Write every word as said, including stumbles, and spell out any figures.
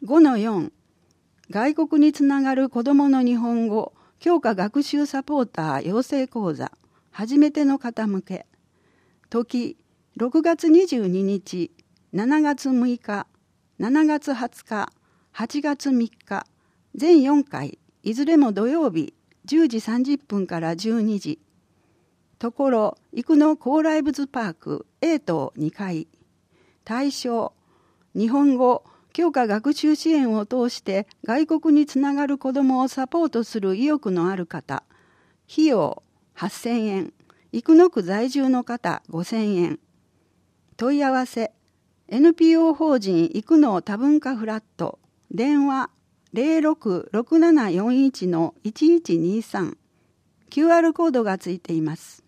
ごのよん、外国につながる子どもの日本語強化学習サポーター養成講座初めての方向け。時ろくがつにじゅうににち、しちがつむいか、しちがつはつか、はちがつみっか、全よんかい、いずれも土曜日じゅうじさんじゅっぷんからじゅうにじ。ところ生野高麗物パーク A 棟にかい。対象日本語強化学習支援を通して外国につながる子どもをサポートする意欲のある方。費用はっせんえん。生野区在住の方ごせんえん。問い合わせ エヌピーオー 法人生野多文化フラット。電話 ゼロろくろくななよんいちのいちいちにさん。キューアール コードがついています。